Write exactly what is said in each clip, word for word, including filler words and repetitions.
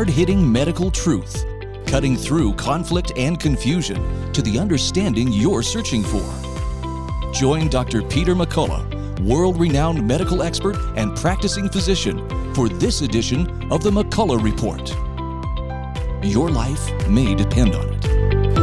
hard-hitting medical truth, cutting through conflict and confusion to the understanding you're searching for. Join Doctor Peter McCullough, world-renowned medical expert and practicing physician, for this edition of the McCullough Report. Your life may depend on it.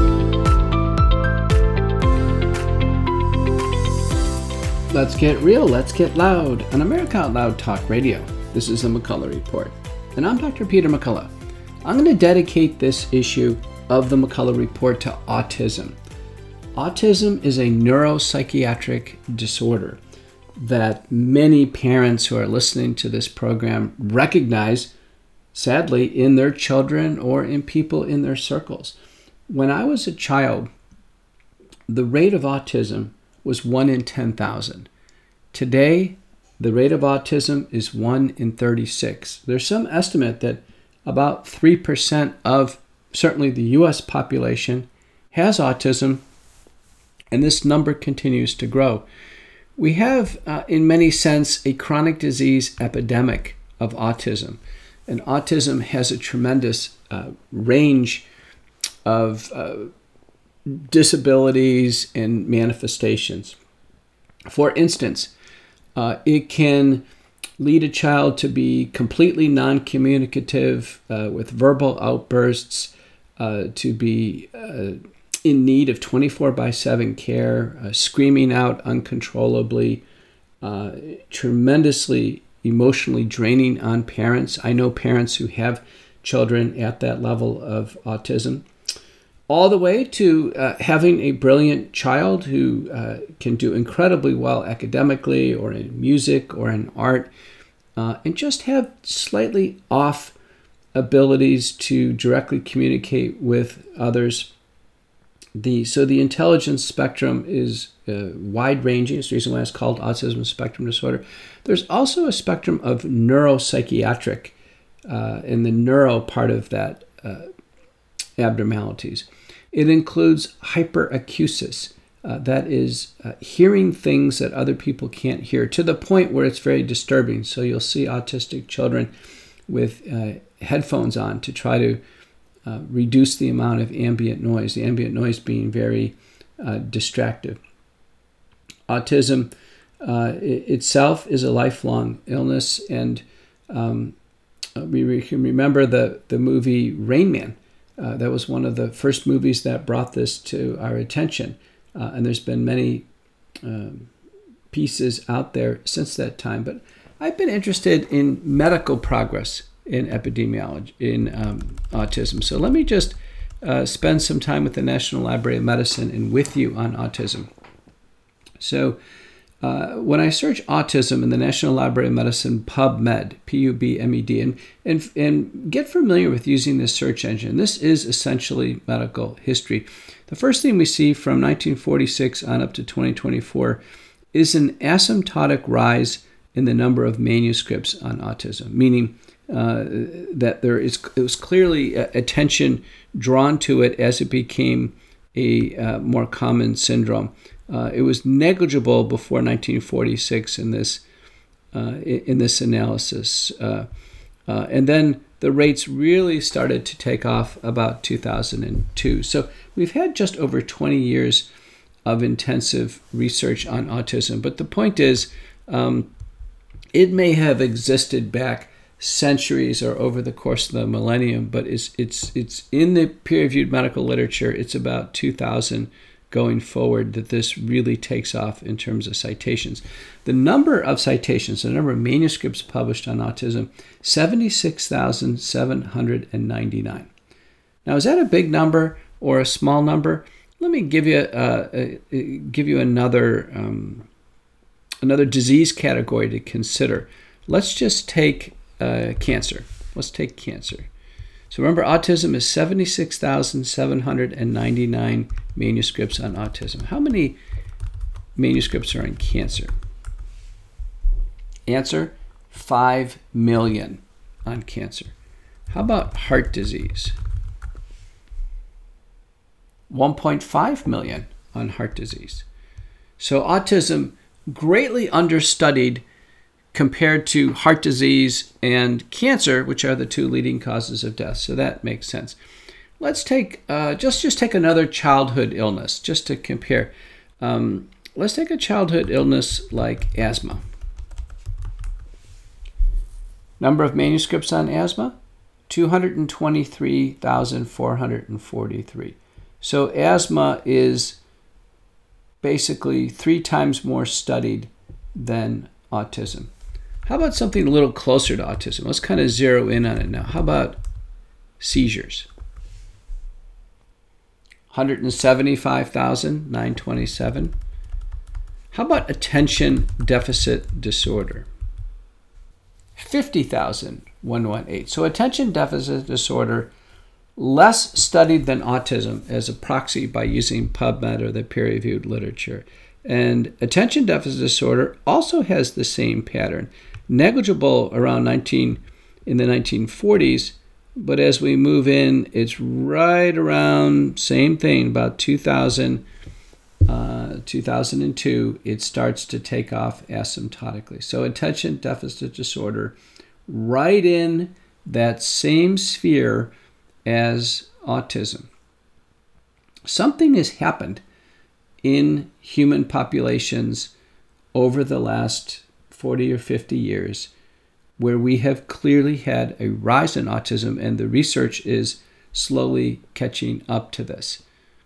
Let's get real, let's get loud on America Out Loud Talk Radio. This is the McCullough Report, and I'm Doctor Peter McCullough. I'm going to dedicate this issue of the McCullough Report to autism. Autism is a neuropsychiatric disorder that many parents who are listening to this program recognize, sadly, in their children or in people in their circles. When I was a child, the rate of autism was one in ten thousand. Today, the rate of autism is one in thirty-six. There's some estimate that about three percent of certainly the U S population has autism, and this number continues to grow. We have, uh, in many sense, a chronic disease epidemic of autism. And autism has a tremendous uh, range of uh, disabilities and manifestations. For instance, uh, it can lead a child to be completely non-communicative uh, with verbal outbursts, uh, to be uh, in need of twenty-four by seven care, uh, screaming out uncontrollably, uh, tremendously emotionally draining on parents. I know parents who have children at that level of autism, all the way to uh, having a brilliant child who uh, can do incredibly well academically or in music or in art, uh, and just have slightly off abilities to directly communicate with others. The, so the intelligence spectrum is uh, wide-ranging. It's the reason why it's called autism spectrum disorder. There's also a spectrum of neuropsychiatric uh, in the neuro part of that uh, abnormalities. It includes hyperacusis. Uh, that is uh, hearing things that other people can't hear to the point where it's very disturbing. So you'll see autistic children with uh, headphones on to try to Uh, reduce the amount of ambient noise, the ambient noise being very uh, distractive. Autism uh, it, itself is a lifelong illness, and um, we re- can remember the, the movie Rain Man. Uh, that was one of the first movies that brought this to our attention, uh, and there's been many um, pieces out there since that time. But I've been interested in medical progress in epidemiology, in um, autism. So let me just uh, spend some time with the National Library of Medicine and with you on autism. So uh, when I search autism in the National Library of Medicine PubMed, P U B M E D, and, and, and get familiar with using this search engine, this is essentially medical history. The first thing we see from nineteen forty-six on up to twenty twenty-four is an asymptotic rise in the number of manuscripts on autism, meaning Uh, that there is it was clearly uh, attention drawn to it as it became a uh, more common syndrome. Uh, it was negligible before nineteen forty-six in this uh, in this analysis, uh, uh, and then the rates really started to take off about two thousand two. So we've had just over twenty years of intensive research on autism. But the point is, um, it may have existed back centuries or over the course of the millennium, but it's it's it's in the peer-reviewed medical literature. It's about two thousand going forward that this really takes off in terms of citations. The number of citations, the number of manuscripts published on autism, seventy-six thousand seven hundred ninety-nine. Now, is that a big number or a small number? Let me give you uh, uh, give you another um, another disease category to consider. Let's just take Uh, cancer. Let's take cancer. So remember, autism is seventy-six thousand seven hundred ninety-nine manuscripts on autism. How many manuscripts are on cancer? Answer, five million on cancer. How about heart disease? one point five million on heart disease. So autism, greatly understudied compared to heart disease and cancer, which are the two leading causes of death. So that makes sense. Let's take uh, just just take another childhood illness just to compare. Um, let's take a childhood illness like asthma. Number of manuscripts on asthma, two hundred twenty-three thousand four hundred forty-three. So asthma is basically three times more studied than autism. How about something a little closer to autism? Let's kind of zero in on it now. How about seizures? one hundred seventy-five thousand nine hundred twenty-seven. How about attention deficit disorder? fifty thousand one hundred eighteen. So attention deficit disorder, less studied than autism as a proxy by using PubMed or the peer-reviewed literature. And attention deficit disorder also has the same pattern. Negligible around nineteen in the nineteen forties, but as we move in, it's right around same thing, about two thousand, uh, two thousand two, it starts to take off asymptotically. So attention deficit disorder, right in that same sphere as autism. Something has happened in human populations over the last forty or fifty years where we have clearly had a rise in autism, and the research is slowly catching up to this.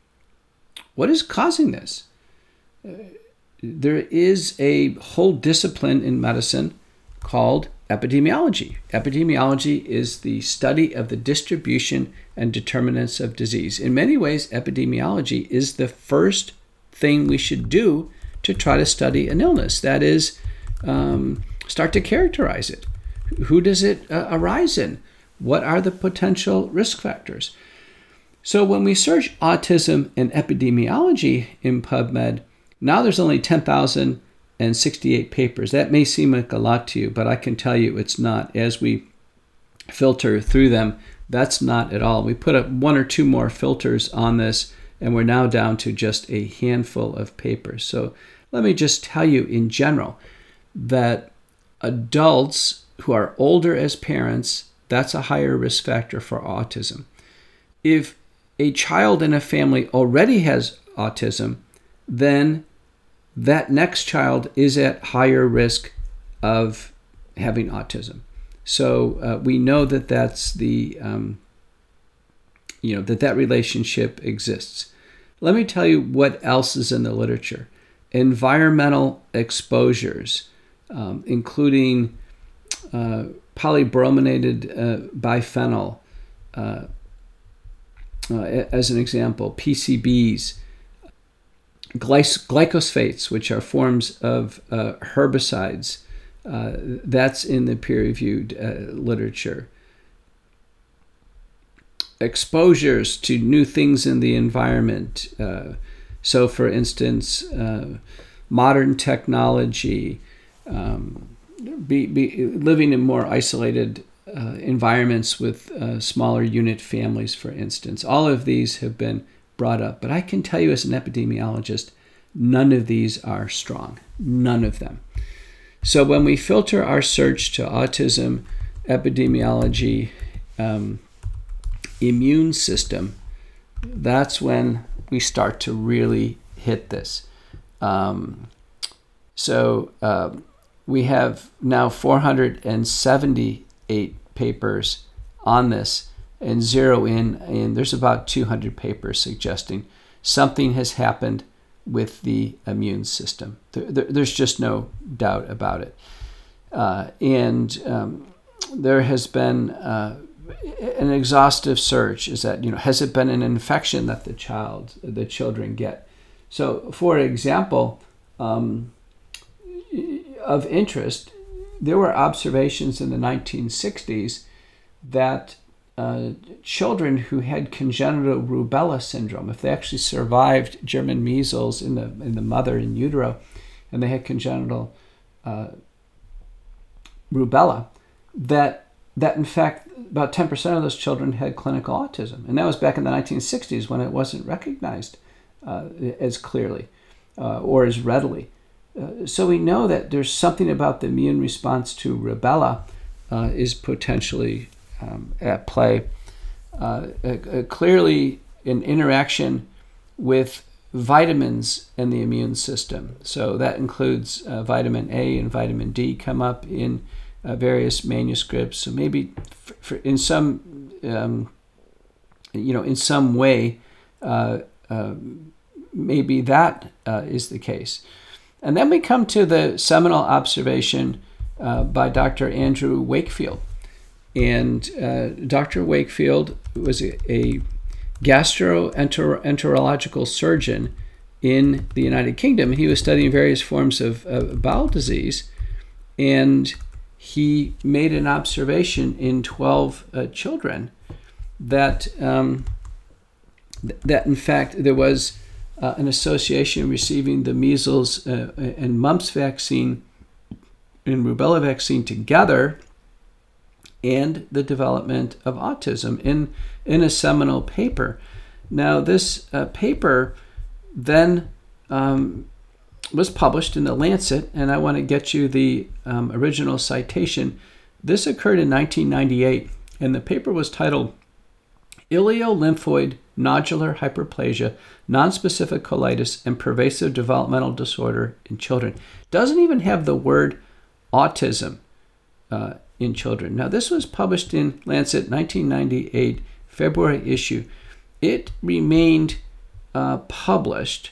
What is causing this? Uh, there is a whole discipline in medicine called epidemiology. Epidemiology is the study of the distribution and determinants of disease. In many ways, epidemiology is the first thing we should do to try to study an illness. That is, um, start to characterize it. Who does it uh, arise in? What are the potential risk factors? So when we search autism and epidemiology in PubMed, now there's only ten thousand sixty-eight papers. That may seem like a lot to you, but I can tell you it's not. As we filter through them, that's not at all. We put up one or two more filters on this, and we're now down to just a handful of papers. So let me just tell you in general that adults who are older as parents, that's a higher risk factor for autism. If a child in a family already has autism, then that next child is at higher risk of having autism. So uh, we know that that's the, um, you know, that that relationship exists. Let me tell you what else is in the literature. Environmental exposures, um, including uh, polybrominated uh, biphenyl, uh, uh, as an example, P C Bs, glyc- glycosaphates, which are forms of uh, herbicides. Uh, that's in the peer-reviewed uh, literature. Exposures to new things in the environment. Uh, so, for instance, uh, modern technology, um, be, be living in more isolated uh, environments with uh, smaller unit families, for instance. All of these have been brought up. But I can tell you as an epidemiologist, none of these are strong. None of them. So when we filter our search to autism, epidemiology, um, immune system, that's when we start to really hit this. Um, so uh, we have now four hundred seventy-eight papers on this, and zero in, and there's about two hundred papers suggesting something has happened with the immune system. There, there, there's just no doubt about it. Uh, and um, there has been uh, an exhaustive search. Is that, you know, has it been an infection that the child, the children get? So, for example, um, of interest, there were observations in the nineteen sixties that Uh, children who had congenital rubella syndrome, if they actually survived German measles in the in the mother in utero, and they had congenital uh, rubella, that that in fact about ten percent of those children had clinical autism, and that was back in the nineteen sixties when it wasn't recognized uh, as clearly uh, or as readily. uh, so we know that there's something about the immune response to rubella uh, is potentially um, at play. Uh, uh, clearly, an interaction with vitamins in the immune system. So that includes uh, vitamin A and vitamin D come up in uh, various manuscripts. So maybe for, for in some, um, you know, in some way, uh, uh, maybe that uh, is the case. And then we come to the seminal observation uh, by Doctor Andrew Wakefield. And uh, Doctor Wakefield was a, a gastroenterological surgeon in the United Kingdom. He was studying various forms of, of bowel disease, and he made an observation in twelve uh, children that um, th- that in fact there was uh, an association receiving the measles uh, and mumps vaccine and rubella vaccine together, and the development of autism in, in a seminal paper. Now, this uh, paper then um, was published in The Lancet, and I want to get you the um, original citation. This occurred in nineteen ninety-eight, and the paper was titled Ileolymphoid Nodular Hyperplasia, Nonspecific Colitis, and Pervasive Developmental Disorder in Children. Doesn't even have the word autism uh, in children. Now, this was published in Lancet nineteen ninety-eight, February issue. It remained uh, published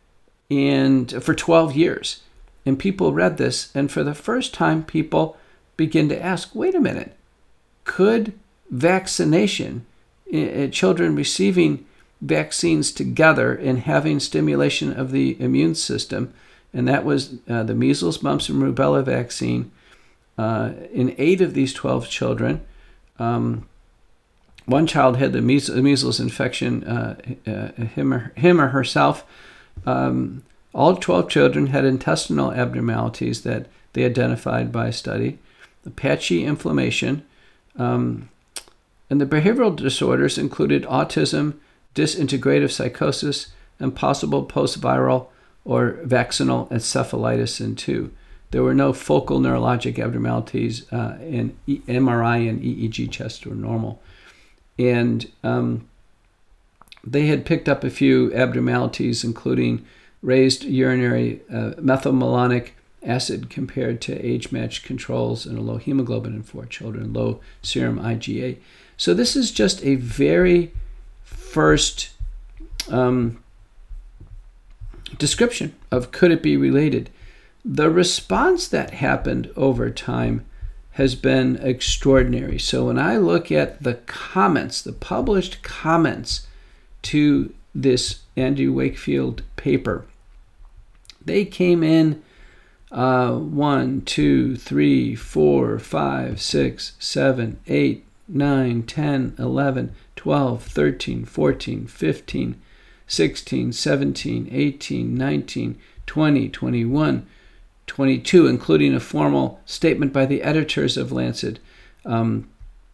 and for twelve years. And people read this, and for the first time, people begin to ask, wait a minute, could vaccination, uh, children receiving vaccines together and having stimulation of the immune system, and that was uh, the measles, mumps, and rubella vaccine, Uh, in eight of these twelve children, um, one child had the measles, measles infection, uh, uh, him, or, him or herself. Um, all twelve children had intestinal abnormalities that they identified by study, the patchy inflammation, um, and the behavioral disorders included autism, disintegrative psychosis, and possible post-viral or vaccinal encephalitis in two. There were no focal neurologic abnormalities, uh, and M R I and E E G tests were normal. And um, they had picked up a few abnormalities, including raised urinary uh, methylmalonic acid compared to age-matched controls, and a low hemoglobin in four children, low serum I G A. So this is just a very first um, description of could it be related. The response that happened over time has been extraordinary. So when I look at the comments, the published comments to this Andrew Wakefield paper, they came in uh, one, two, three, four, five, six, seven, eight, nine, ten, eleven, twelve, thirteen, fourteen, fifteen, sixteen, seventeen, eighteen, nineteen, twenty, twenty-one, twenty-two, including a formal statement by the editors of Lancet um,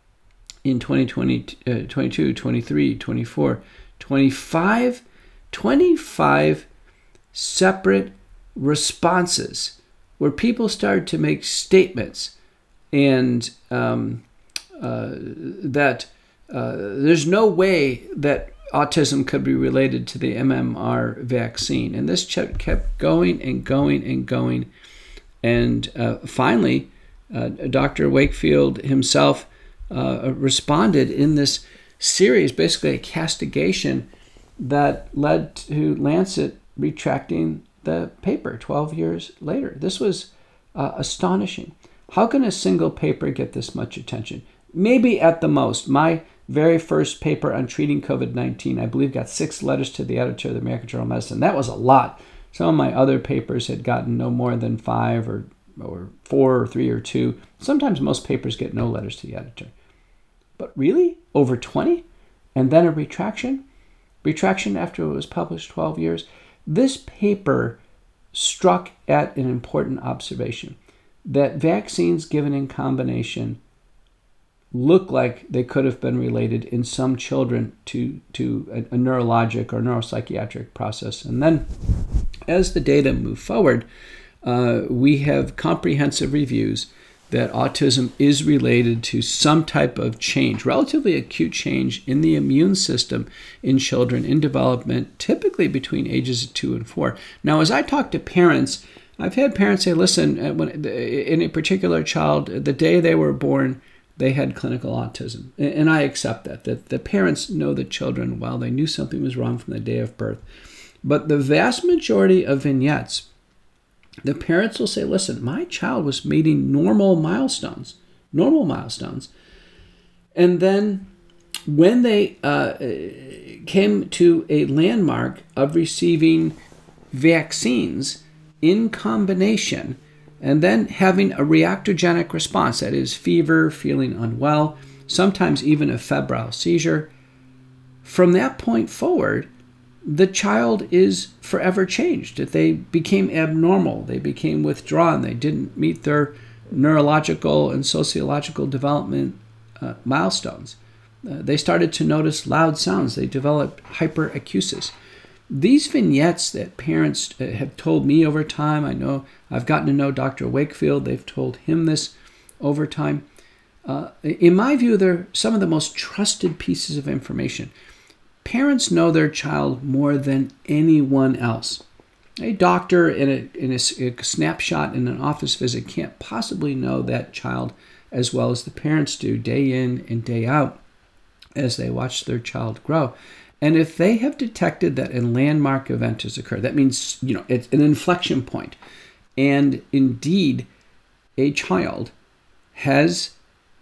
in twenty twenty, uh, twenty-two, twenty-three, twenty-four, twenty-five, twenty-five separate responses where people started to make statements and um, uh, that uh, there's no way that autism could be related to the M M R vaccine. And this kept going and going and going. And uh, finally, uh, Doctor Wakefield himself uh, responded in this series, basically a castigation that led to Lancet retracting the paper twelve years later. This was uh, astonishing. How can a single paper get this much attention? Maybe at the most. My very first paper on treating covid nineteen, I believe, got six letters to the editor of the American Journal of Medicine. That was a lot. Some of my other papers had gotten no more than five or, or four or three or two. Sometimes most papers get no letters to the editor. But really? Over twenty? And then a retraction? Retraction after it was published twelve years? This paper struck at an important observation, that vaccines given in combination look like they could have been related in some children to, to a, a neurologic or neuropsychiatric process. And then as the data moved forward, uh, we have comprehensive reviews that autism is related to some type of change, relatively acute change in the immune system in children in development, typically between ages of two and four. Now, as I talk to parents, I've had parents say, listen, when, in a particular child, the day they were born, they had clinical autism. And I accept that, that the parents know the children well. They knew something was wrong from the day of birth. But the vast majority of vignettes, the parents will say, listen, my child was meeting normal milestones, normal milestones. And then when they uh, came to a landmark of receiving vaccines in combination, and then having a reactogenic response, that is fever, feeling unwell, sometimes even a febrile seizure, from that point forward, the child is forever changed. That they became abnormal, they became withdrawn, they didn't meet their neurological and sociological development uh, milestones. Uh, they started to notice loud sounds. They developed hyperacusis. These vignettes that parents have told me over time, I know I've gotten to know Doctor Wakefield, they've told him this over time. Uh, in my view, they're some of the most trusted pieces of information. Parents know their child more than anyone else. A doctor in a, in a, a snapshot in an office visit can't possibly know that child as well as the parents do day in and day out as they watch their child grow. And if they have detected that a landmark event has occurred, that means, you know, it's an inflection point, and indeed a child has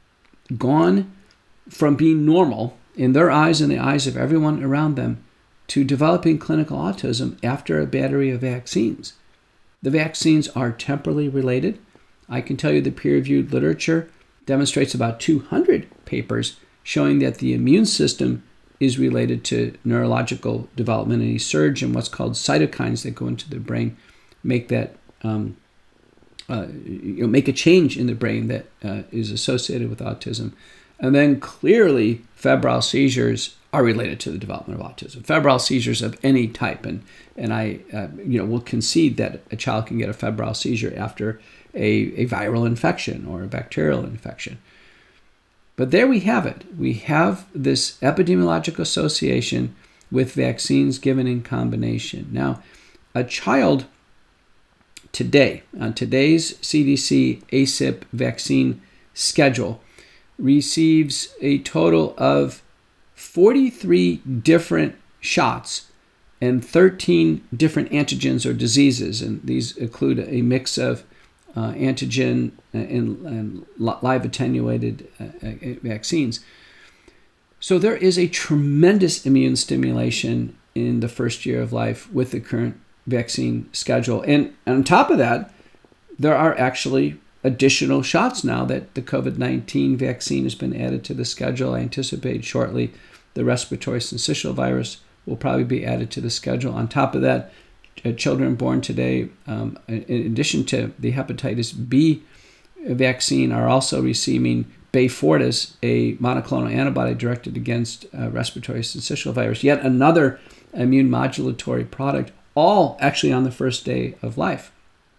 gone from being normal in their eyes and the eyes of everyone around them to developing clinical autism after a battery of vaccines. The vaccines are temporally related. I can tell you the peer-reviewed literature demonstrates about two hundred papers showing that the immune system is related to neurological development, and a surge in what's called cytokines that go into the brain, make that um, uh, you know, make a change in the brain that uh, is associated with autism. And then clearly, febrile seizures are related to the development of autism. Febrile seizures of any type, and and I uh, you know will concede that a child can get a febrile seizure after a, a viral infection or a bacterial infection. But there we have it. We have this epidemiological association with vaccines given in combination. Now, a child today, on today's C D C A C I P vaccine schedule, receives a total of forty-three different shots and thirteen different antigens or diseases. And these include a mix of uh, antigen and, and live attenuated uh, vaccines. So there is a tremendous immune stimulation in the first year of life with the current vaccine schedule. And on top of that, there are actually additional shots now that the covid nineteen vaccine has been added to the schedule. I anticipate shortly the respiratory syncytial virus will probably be added to the schedule. On top of that, uh, children born today, um, in addition to the hepatitis B vaccine, are also receiving Beyfortus, a monoclonal antibody directed against uh, respiratory syncytial virus, yet another immune modulatory product, all actually on the first day of life.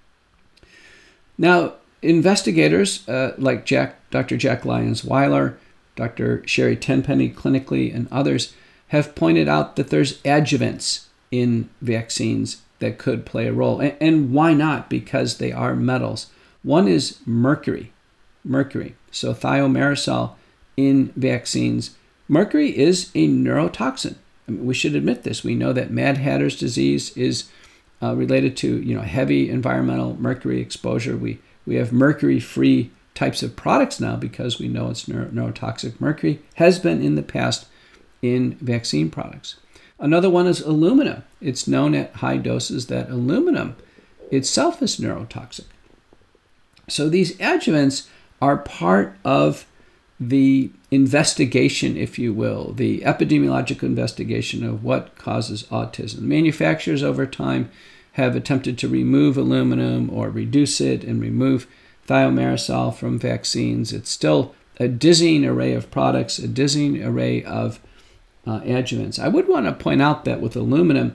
Now, investigators uh, like Jack, Doctor Jack Lyons-Weiler, Doctor Sherry Tenpenny clinically, and others have pointed out that there's adjuvants in vaccines that could play a role. And, and why not? Because they are metals. One is mercury. Mercury. So thiomersal in vaccines. Mercury is a neurotoxin. I mean, we should admit this. We know that Mad Hatter's disease is uh, related to, you know, heavy environmental mercury exposure. We we have mercury-free types of products now because we know it's neuro- neurotoxic. Mercury has been in the past in vaccine products. Another one is aluminum. It's known at high doses that aluminum itself is neurotoxic. So these adjuvants are part of the investigation, if you will, the epidemiological investigation of what causes autism. Manufacturers over time have attempted to remove aluminum or reduce it and remove thiomersal from vaccines. It's still a dizzying array of products, a dizzying array of uh, adjuvants. I would want to point out that with aluminum,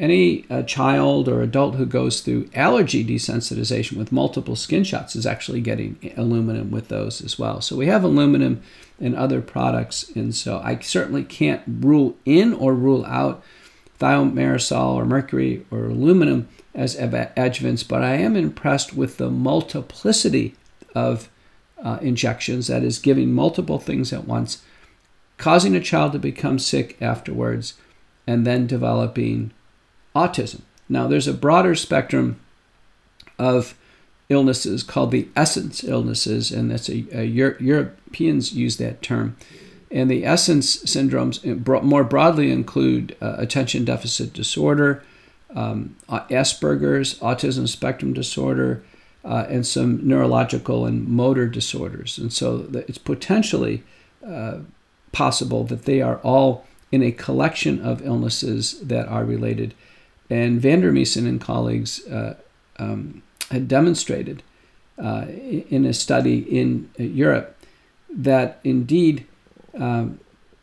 any uh, child or adult who goes through allergy desensitization with multiple skin shots is actually getting aluminum with those as well. So we have aluminum in other products, and so I certainly can't rule in or rule out thiomersal or mercury or aluminum as adjuvants, but I am impressed with the multiplicity of uh, injections, that is, giving multiple things at once, causing a child to become sick afterwards, and then developing autism. Now, there's a broader spectrum of illnesses called the essence illnesses, and that's a, a Euro- Europeans use that term. And the essence syndromes more broadly include uh, attention deficit disorder, um, Asperger's, autism spectrum disorder, uh, and some neurological and motor disorders. And so it's potentially uh, possible that they are all in a collection of illnesses that are related. And Vandermeesen and colleagues uh, um, had demonstrated uh, in a study in Europe that indeed um,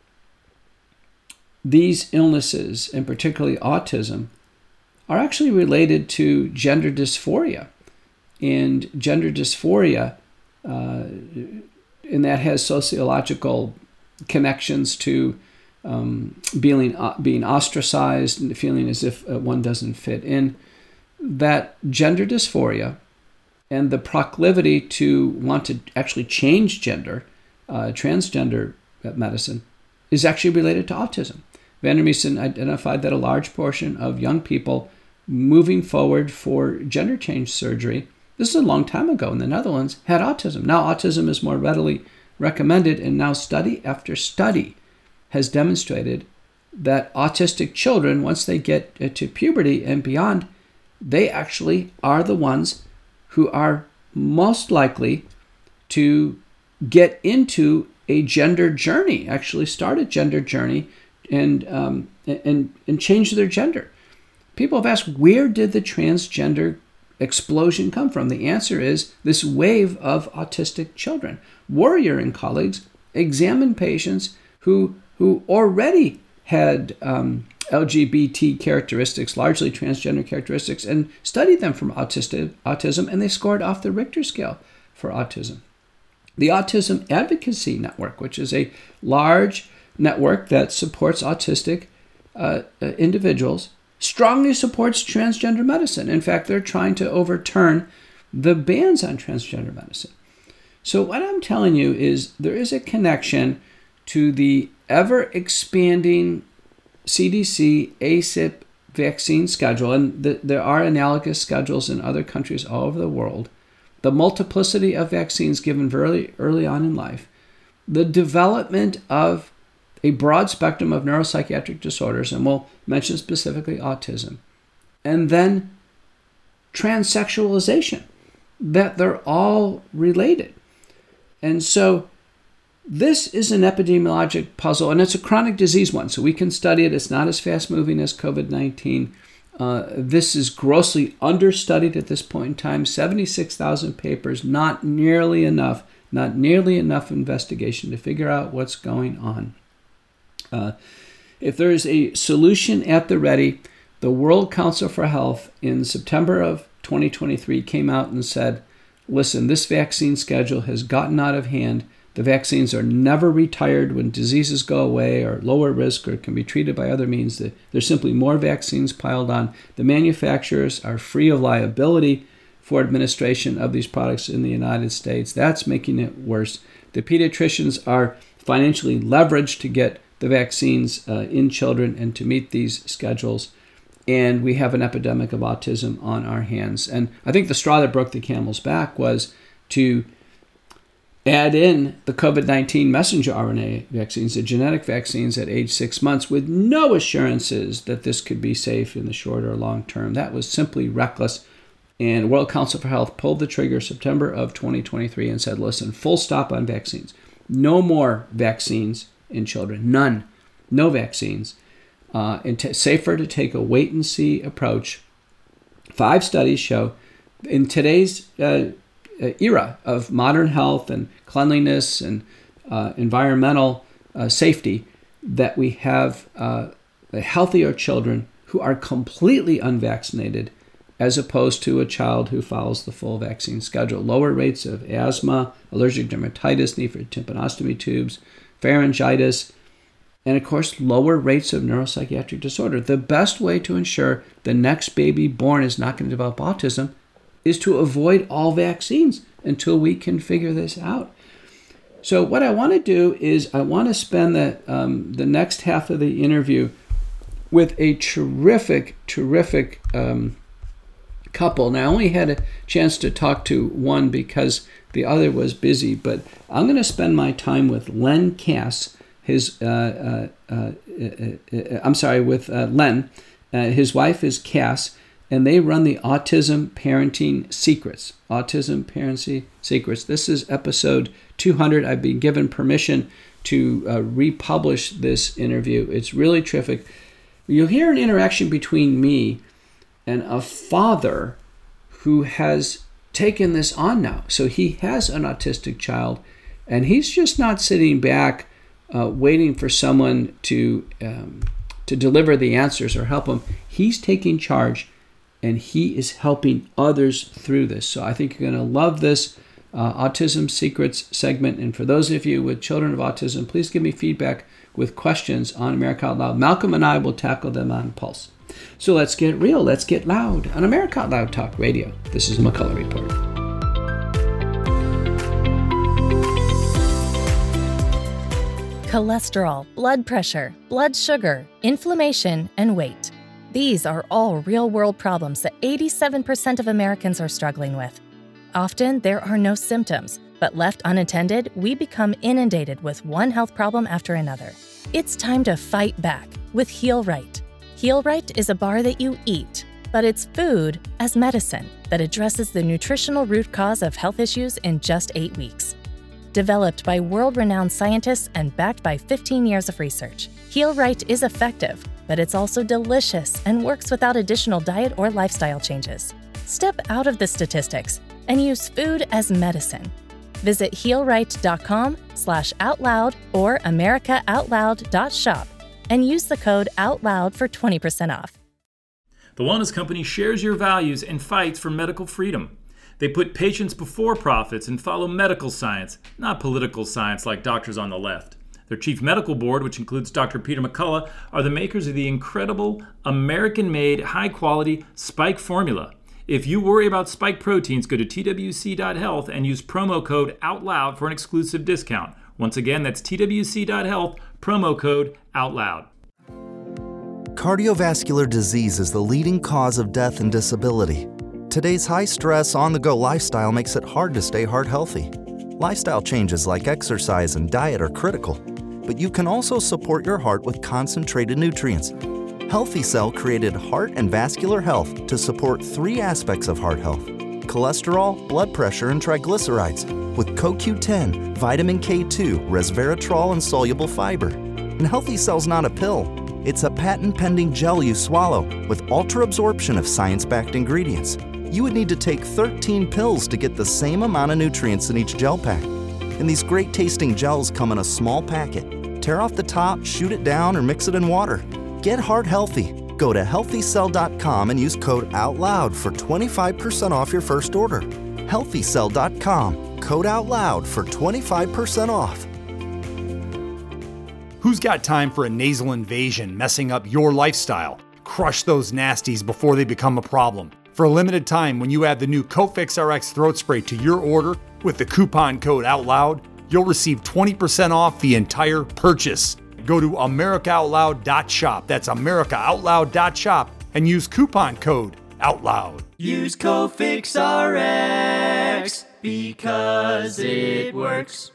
these illnesses, and particularly autism, are actually related to gender dysphoria. And gender dysphoria, uh, and that has sociological connections to um, being, uh, being ostracized and feeling as if uh, one doesn't fit in. That gender dysphoria and the proclivity to want to actually change gender, uh, transgender medicine, is actually related to autism. Vandermeesen identified that a large portion of young people moving forward for gender change surgery, this is a long time ago in the Netherlands, had autism. Now autism is more readily recommended, and now study after study has demonstrated that autistic children, once they get to puberty and beyond, they actually are the ones who are most likely to get into a gender journey, actually start a gender journey and um, and and change their gender. People have asked, where did the transgender explosion come from? The answer is this wave of autistic children. Warrior and colleagues examined patients who who already had um, L G B T characteristics, largely transgender characteristics, and studied them from autistic, autism, and they scored off the Richter scale for autism. The Autism Advocacy Network, which is a large network that supports autistic uh, individuals, strongly supports transgender medicine. In fact, they're trying to overturn the bans on transgender medicine. So what I'm telling you is there is a connection to the ever-expanding C D C A C I P vaccine schedule, and the, there are analogous schedules in other countries all over the world, the multiplicity of vaccines given very early on in life, the development of a broad spectrum of neuropsychiatric disorders, and we'll mention specifically autism, and then transsexualization, that they're all related. And so this is an epidemiologic puzzle, and it's a chronic disease one, so we can study it. It's not as fast-moving as COVID nineteen. Uh, this is grossly understudied at this point in time. seventy-six thousand papers, not nearly enough, not nearly enough investigation to figure out what's going on. Uh, if there is a solution at the ready, the World Council for Health in September of twenty twenty-three came out and said, listen, this vaccine schedule has gotten out of hand. The vaccines are never retired when diseases go away or lower risk or can be treated by other means. There's simply more vaccines piled on. The manufacturers are free of liability for administration of these products in the United States. That's making it worse. The pediatricians are financially leveraged to get the vaccines uh, in children and to meet these schedules. And we have an epidemic of autism on our hands. And I think the straw that broke the camel's back was to add in the COVID nineteen messenger R N A vaccines, the genetic vaccines at age six months, with no assurances that this could be safe in the short or long term. That was simply reckless. And World Council for Health pulled the trigger September of twenty twenty-three and said, listen, full stop on vaccines. No more vaccines in children. None. No vaccines. Uh, and t- safer to take a wait-and-see approach. Five studies show in today's uh, era of modern health and cleanliness and uh, environmental uh, safety that we have uh, healthier children who are completely unvaccinated as opposed to a child who follows the full vaccine schedule. Lower rates of asthma, allergic dermatitis, need for tympanostomy tubes, pharyngitis, and of course, lower rates of neuropsychiatric disorder. The best way to ensure the next baby born is not going to develop autism is to avoid all vaccines until we can figure this out. So what I want to do is I want to spend the, um, the next half of the interview with a terrific, terrific um, couple. And I only had a chance to talk to one because the other was busy, but I'm going to spend my time with Len Cass, his, uh, uh, uh, uh, uh, I'm sorry, with uh, Len. Uh, his wife is Cass, and they run the Autism Parenting Secrets. Autism Parenting Secrets. This is episode two hundred. I've been given permission to uh, republish this interview. It's really terrific. You'll hear an interaction between me and a father who has taken this on now. So he has an autistic child, and he's just not sitting back uh, waiting for someone to um, to deliver the answers or help him. He's taking charge, and he is helping others through this. So I think you're going to love this uh, Autism Secrets segment. And for those of you with children of autism, please give me feedback with questions on America Out Loud. Malcolm and I will tackle them on Pulse. So let's get real, let's get loud on America Out Loud Talk Radio. This is the McCullough Report. Cholesterol, blood pressure, blood sugar, inflammation, and weight. These are all real-world problems that eighty-seven percent of Americans are struggling with. Often, there are no symptoms, but left unattended, we become inundated with one health problem after another. It's time to fight back with Heal Right. Heal Right is a bar that you eat, but it's food as medicine that addresses the nutritional root cause of health issues in just eight weeks. Developed by world-renowned scientists and backed by fifteen years of research, Heal Right is effective, but it's also delicious and works without additional diet or lifestyle changes. Step out of the statistics and use food as medicine. Visit healright.com slash outloud or americaoutloud.shop and use the code OUTLOUD for twenty percent off. The Wellness Company shares your values and fights for medical freedom. They put patients before profits and follow medical science, not political science like doctors on the left. Their chief medical board, which includes Doctor Peter McCullough, are the makers of the incredible American-made, high-quality Spike formula. If you worry about spike proteins, go to T W C dot health and use promo code OUTLOUD for an exclusive discount. Once again, that's T W C dot health, promo code OUTLOUD. Cardiovascular disease is the leading cause of death and disability. Today's high-stress, on-the-go lifestyle makes it hard to stay heart healthy. Lifestyle changes like exercise and diet are critical, but you can also support your heart with concentrated nutrients. Healthy Cell created Heart and Vascular Health to support three aspects of heart health: cholesterol, blood pressure, and triglycerides, with C O Q ten, vitamin K two, resveratrol, and soluble fiber. And Healthy Cell's not a pill. It's a patent-pending gel you swallow with ultra-absorption of science-backed ingredients. You would need to take thirteen pills to get the same amount of nutrients in each gel pack. And these great-tasting gels come in a small packet. Tear off the top, shoot it down, or mix it in water. Get heart healthy. Go to healthy cell dot com and use code OUTLOUD for twenty-five percent off your first order. healthy cell dot com, code OUTLOUD for twenty-five percent off. Who's got time for a nasal invasion messing up your lifestyle? Crush those nasties before they become a problem. For a limited time, when you add the new Cofix R X throat spray to your order with the coupon code OUTLOUD, you'll receive twenty percent off the entire purchase. Go to america out loud dot shop. That's america out loud dot shop and use coupon code OUTLOUD. Use Cofix R X because it works.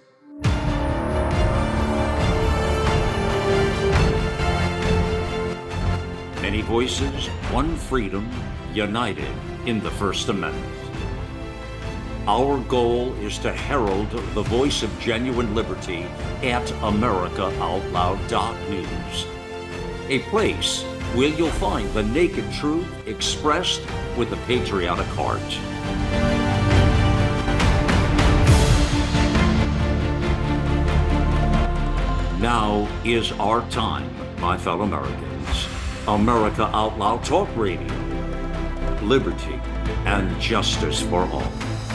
Many voices, one freedom, united in the First Amendment. Our goal is to herald the voice of genuine liberty at america out loud dot news, a place where you'll find the naked truth expressed with a patriotic heart. Now is our time, my fellow Americans. America Out Loud Talk Radio. Liberty and justice for all.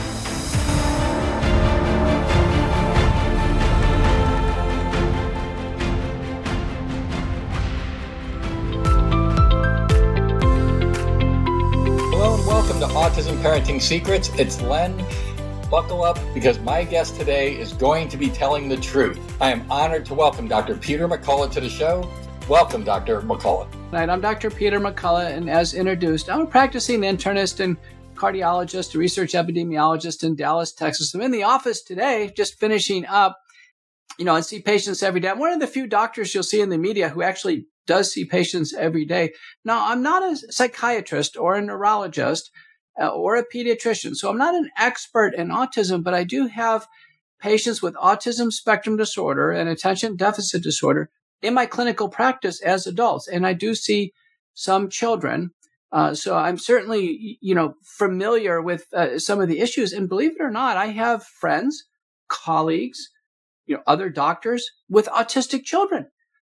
Hello and welcome to Autism Parenting Secrets. It's Len. Buckle up because my guest today is going to be telling the truth. I am honored to welcome Doctor Peter McCullough to the show. Welcome, Doctor McCullough. Right, I'm Doctor Peter McCullough, and as introduced, I'm a practicing internist and cardiologist, a research epidemiologist in Dallas, Texas. I'm in the office today, just finishing up, you know, and see patients every day. I'm one of the few doctors you'll see in the media who actually does see patients every day. Now, I'm not a psychiatrist or a neurologist uh, or a pediatrician, so I'm not an expert in autism, but I do have patients with autism spectrum disorder and attention deficit disorder in my clinical practice as adults. And I do see some children. Uh, so I'm certainly, you know, familiar with uh, some of the issues. And believe it or not, I have friends, colleagues, you know, other doctors with autistic children.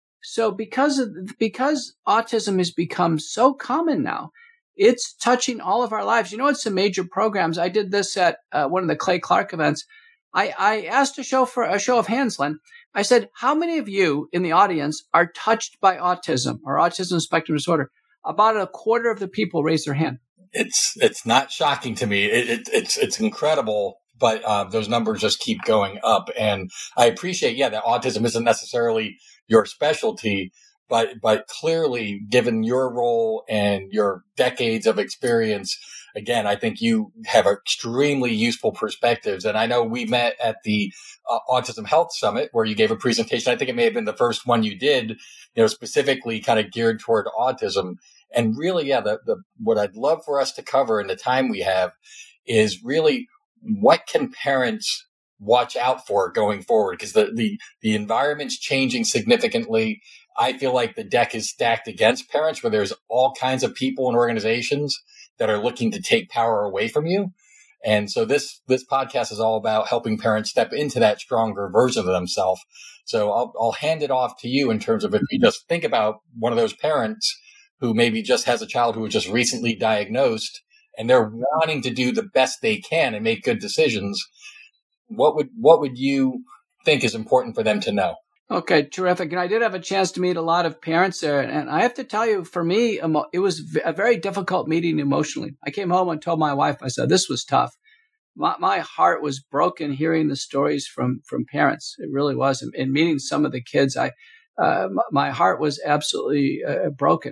So because of, because autism has become so common now, it's touching all of our lives. You know, it's some major programs. I did this at uh, one of the Clay Clark events. I, I asked a show for a show of hands, Len. I said, how many of you in the audience are touched by autism or autism spectrum disorder? About a quarter of the people raised their hand. It's it's not shocking to me. It, it, it's it's incredible, but uh, those numbers just keep going up. And I appreciate, yeah, that autism isn't necessarily your specialty, but but clearly, given your role and your decades of experience, again, I think you have extremely useful perspectives. And I know we met at the uh, Autism Health Summit where you gave a presentation. I think it may have been the first one you did, you know, specifically kind of geared toward autism. And really, yeah, the, the what I'd love for us to cover in the time we have is really what can parents watch out for going forward? Because the, the, the environment's changing significantly. I feel like the deck is stacked against parents where there's all kinds of people and organizations that are looking to take power away from you. And so this, this podcast is all about helping parents step into that stronger version of themselves. So I'll, I'll hand it off to you in terms of if you just think about one of those parents who maybe just has a child who was just recently diagnosed and they're wanting to do the best they can and make good decisions. What would, what would you think is important for them to know? Okay, terrific. And I did have a chance to meet a lot of parents there. And I have to tell you, for me, it was a very difficult meeting emotionally. I came home and told my wife, I said, this was tough. My, my heart was broken hearing the stories from, from parents. It really was. And, and meeting some of the kids, I, uh, my heart was absolutely uh, broken.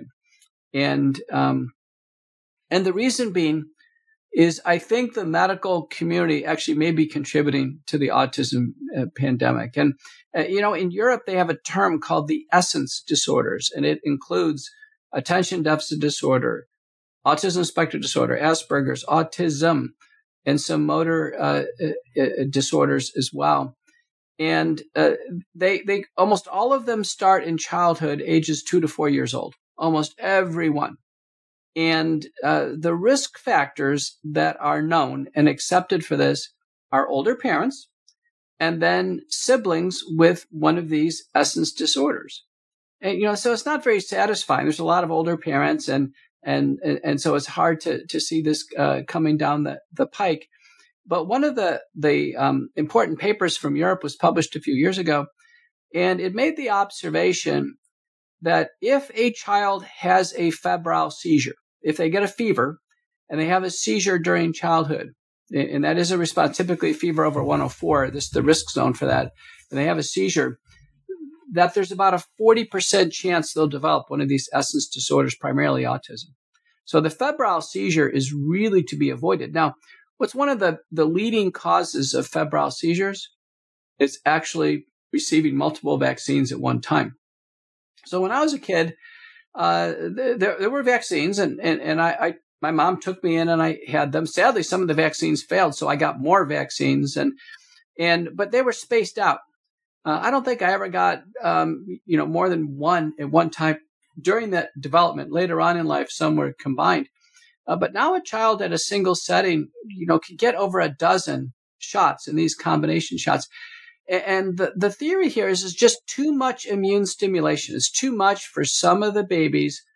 And, um, and the reason being is I think the medical community actually may be contributing to the autism uh, pandemic. And, uh, you know, in Europe, they have a term called the essence disorders, and it includes attention deficit disorder, autism spectrum disorder, Asperger's, autism, and some motor uh, uh, disorders as well. And uh, they, they almost all of them start in childhood, ages two to four years old, almost everyone. And uh, the risk factors that are known and accepted for this are older parents and then siblings with one of these essence disorders. And, you know, so it's not very satisfying. There's a lot of older parents, and and and so it's hard to to see this uh, coming down the, the pike. But one of the, the um, important papers from Europe was published a few years ago, and it made the observation that if a child has a febrile seizure, if they get a fever and they have a seizure during childhood, and that is a response, typically fever over one oh four, this is the risk zone for that, and they have a seizure, that there's about a forty percent chance they'll develop one of these essence disorders, primarily autism. So the febrile seizure is really to be avoided. Now, what's one of the, the leading causes of febrile seizures? It's actually receiving multiple vaccines at one time. So when I was a kid, uh, there, there were vaccines, and, and, and I, I, my mom took me in and I had them. Sadly, some of the vaccines failed, so I got more vaccines, and, and, but they were spaced out. Uh, I don't think I ever got, um, you know, more than one at one time during that development. Later on in life, some were combined. Uh, but now a child at a single setting, you know, can get over a dozen shots in these combination shots. And the, the theory here is, is just too much immune stimulation. It's too much for some of the babies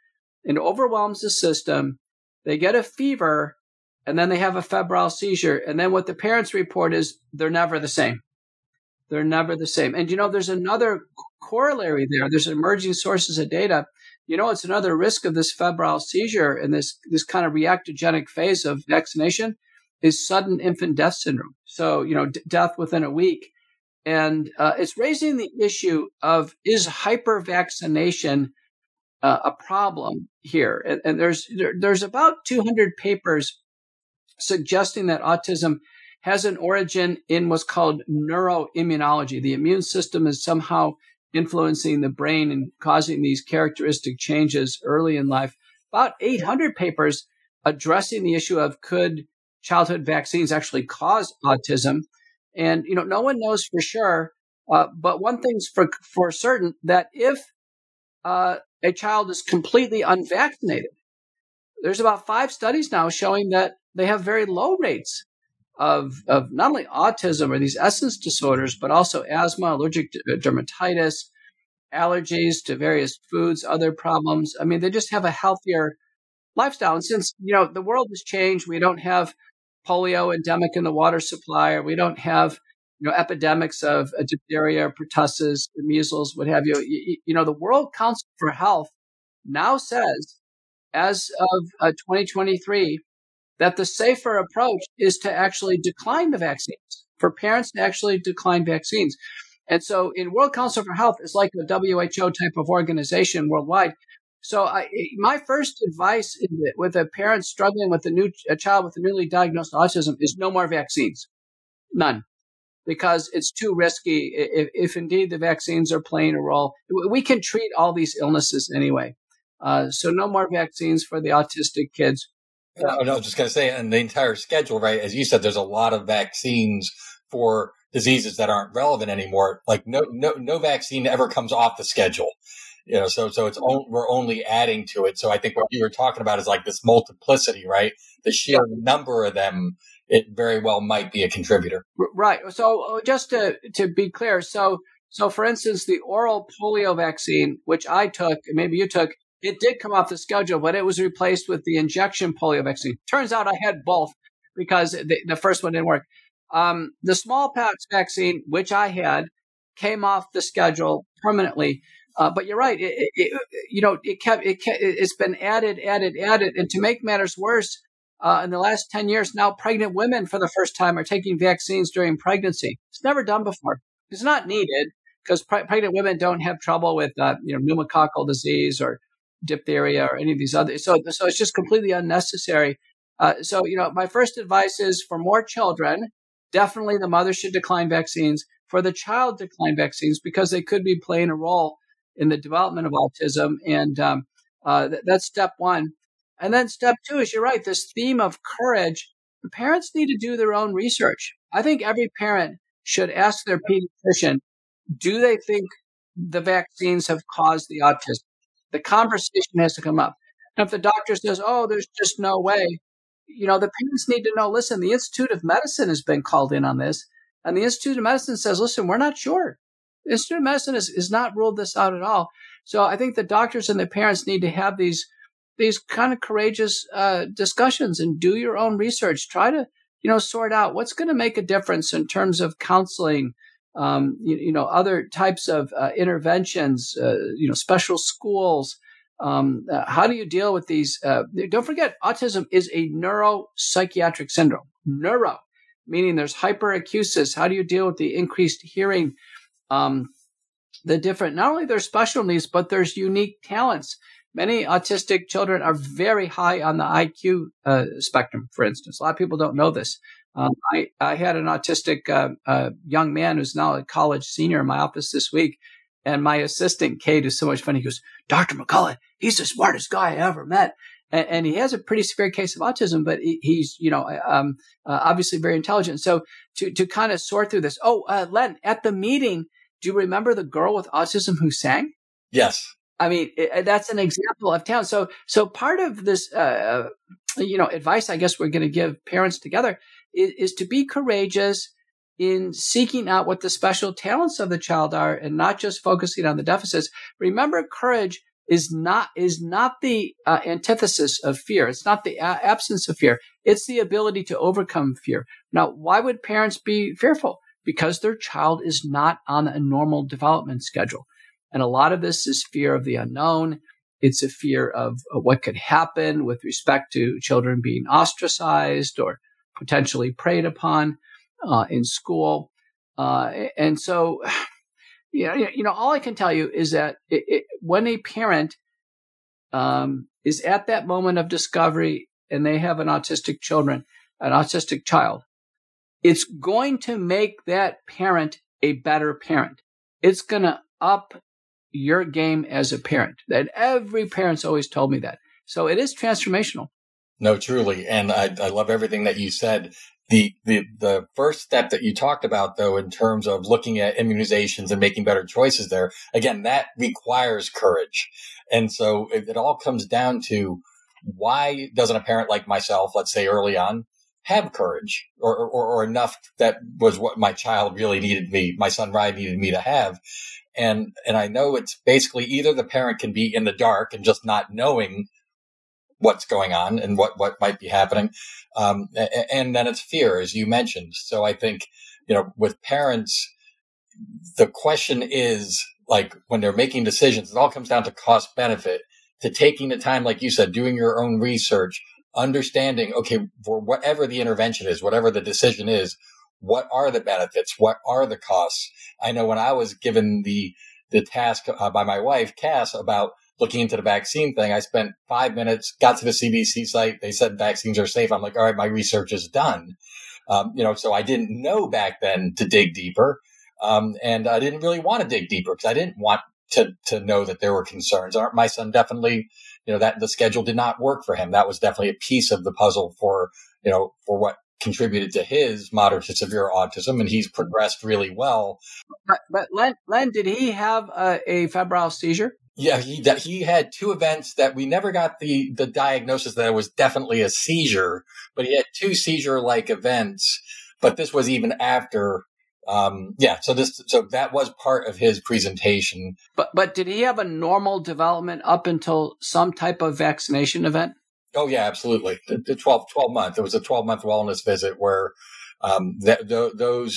and overwhelms the system. They get a fever, and then they have a febrile seizure. And then what the parents report is they're never the same. They're never the same. And, you know, there's another corollary there. There's emerging sources of data. You know, it's another risk of this febrile seizure and this, this kind of reactogenic phase of vaccination is sudden infant death syndrome. So, you know, d- death within a week. And uh, it's raising the issue of, is hypervaccination uh, a problem here? And, and there's there, there's about two hundred papers suggesting that autism has an origin in what's called neuroimmunology. The immune system is somehow influencing the brain and causing these characteristic changes early in life. About eight hundred papers addressing the issue of, could childhood vaccines actually cause autism? And, you know, no one knows for sure. Uh, but one thing's for, for certain, that if uh, a child is completely unvaccinated, there's about five studies now showing that they have very low rates of, of not only autism or these essence disorders, but also asthma, allergic dermatitis, allergies to various foods, other problems. I mean, they just have a healthier lifestyle. And since, you know, the world has changed, we don't have polio endemic in the water supply, or we don't have, you know, epidemics of uh, diphtheria, pertussis, measles, what have you. you. You know, the World Council for Health now says, as of uh, twenty twenty-three, that the safer approach is to actually decline the vaccines, for parents to actually decline vaccines. And so in World Council for Health, it's like a W H O type of organization worldwide. So I, my first advice with a parent struggling with a new a child with a newly diagnosed autism is no more vaccines, none, because it's too risky. If, if indeed the vaccines are playing a role, we can treat all these illnesses anyway. Uh, so no more vaccines for the autistic kids. No, no, I was just going to say, and the entire schedule, right? As you said, there's a lot of vaccines for diseases that aren't relevant anymore. Like no, no, no vaccine ever comes off the schedule. You know, so so it's on, we're only adding to it. So I think what you were talking about is like this multiplicity, right? The sheer number of them, it very well might be a contributor. Right. So just to to be clear, so so for instance, the oral polio vaccine, which I took, and maybe you took, it did come off the schedule, but it was replaced with the injection polio vaccine. Turns out I had both because the, the first one didn't work. Um, the smallpox vaccine, which I had, came off the schedule permanently. Uh, but you're right. It, it, you know, it kept, it kept, it's been added, added, added. And to make matters worse, uh, in the last ten years, now pregnant women for the first time are taking vaccines during pregnancy. It's never done before. It's not needed because pre- pregnant women don't have trouble with, uh, you know, pneumococcal disease or diphtheria or any of these others. So, so it's just completely unnecessary. Uh, so, you know, my first advice is for more children, definitely the mother should decline vaccines. For the child, decline vaccines because they could be playing a role in the development of autism. And um, uh, th- that's step one. And then step two is, you're right, this theme of courage. The parents need to do their own research. I think every parent should ask their pediatrician, do they think the vaccines have caused the autism? The conversation has to come up. And if the doctor says, oh, there's just no way, you know, the parents need to know, listen, the Institute of Medicine has been called in on this. And the Institute of Medicine says, listen, we're not sure. The Institute of Medicine has, has not ruled this out at all. So I think the doctors and the parents need to have these these kind of courageous uh, discussions and do your own research. Try to, you know, sort out what's going to make a difference in terms of counseling, um, you, you know, other types of uh, interventions, uh, you know, special schools. Um, uh, how do you deal with these? Uh, don't forget, autism is a neuropsychiatric syndrome. Neuro, meaning there's hyperacusis. How do you deal with the increased hearing? Um, the different, not only their special needs, but there's unique talents. Many autistic children are very high on the I Q uh, spectrum, for instance. A lot of people don't know this. Um, I, I had an autistic uh, uh, young man who's now a college senior in my office this week. And my assistant, Kate, is so much fun. He goes, Doctor McCullough, he's the smartest guy I ever met. And, and he has a pretty severe case of autism, but he, he's, you know, um, uh, obviously very intelligent. So to, to kind of sort through this. Oh, uh, Len, at the meeting, do you remember the girl with autism who sang? Yes. I mean, it, that's an example of talent. So, so part of this, uh, you know, advice I guess we're going to give parents together is, is to be courageous in seeking out what the special talents of the child are and not just focusing on the deficits. Remember, courage is not is not the uh, antithesis of fear. It's not the a- absence of fear. It's the ability to overcome fear. Now, why would parents be fearful? Because their child is not on a normal development schedule. And a lot of this is fear of the unknown. It's a fear of, of what could happen with respect to children being ostracized or potentially preyed upon uh, in school. Uh, and so, you know, you know, all I can tell you is that it, it, when a parent um, is at that moment of discovery and they have an autistic children, an autistic child, it's going to make that parent a better parent. It's going to up your game as a parent. That every parent's always told me that. So it is transformational. No, truly. And I, I love everything that you said. The, the, the first step that you talked about, though, in terms of looking at immunizations and making better choices there, again, that requires courage. And so it, it all comes down to, why doesn't a parent like myself, let's say early on, have courage or, or, or enough that was what my child really needed me, my son Ryan needed me to have. And, and I know it's basically either the parent can be in the dark and just not knowing what's going on and what, what might be happening. Um, and, and then it's fear, as you mentioned. So I think, you know, with parents, the question is, like, when they're making decisions, it all comes down to cost benefit, to taking the time, like you said, doing your own research, understanding, okay, for whatever the intervention is, whatever the decision is, what are the benefits? What are the costs? I know when I was given the the task uh, by my wife, Cass, about looking into the vaccine thing, I spent five minutes, got to the C D C site. They said vaccines are safe. I'm like, all right, my research is done. Um, you know, so I didn't know back then to dig deeper. Um, and I didn't really want to dig deeper because I didn't want to to know that there were concerns. My son definitely, you know, that the schedule did not work for him. That was definitely a piece of the puzzle for, you know, for what contributed to his moderate to severe autism, and he's progressed really well. But, but Len, Len, did he have a, a febrile seizure? Yeah, he he had two events that we never got the the diagnosis that it was definitely a seizure, but he had two seizure-like events. But this was even after. Um, yeah, so this, so that was part of his presentation. But, but did he have a normal development up until some type of vaccination event? Oh yeah, absolutely. The, the twelve, twelve month, it was a twelve month wellness visit where, um, that, th- those,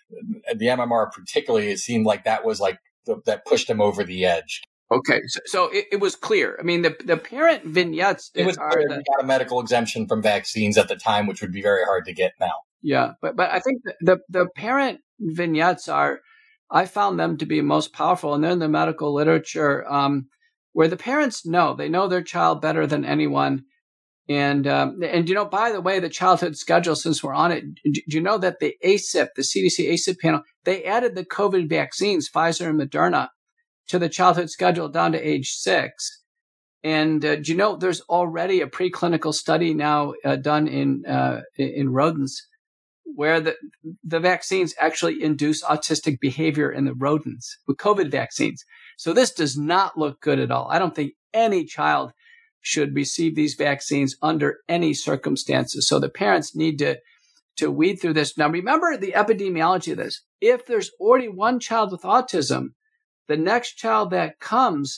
the M M R particularly, it seemed like that was like, the, that pushed him over the edge. Okay. So, so it, it was clear. I mean, the, the parent vignettes. It was clear the, he got a medical exemption from vaccines at the time, which would be very hard to get now. Yeah. But, but I think the, the, the parent vignettes are, I found them to be most powerful, and they're in the medical literature, um, where the parents know, they know their child better than anyone. And, um, and, you know, by the way, the childhood schedule, since we're on it, do you know that the A C I P, the C D C A C I P panel, they added the COVID vaccines, Pfizer and Moderna, to the childhood schedule down to age six. And, uh, do you know, there's already a preclinical study now uh, done in, uh, in rodents where the, the vaccines actually induce autistic behavior in the rodents with COVID vaccines. So this does not look good at all. I don't think any child should receive these vaccines under any circumstances. So the parents need to, to weed through this. Now, remember the epidemiology of this. If there's already one child with autism, the next child that comes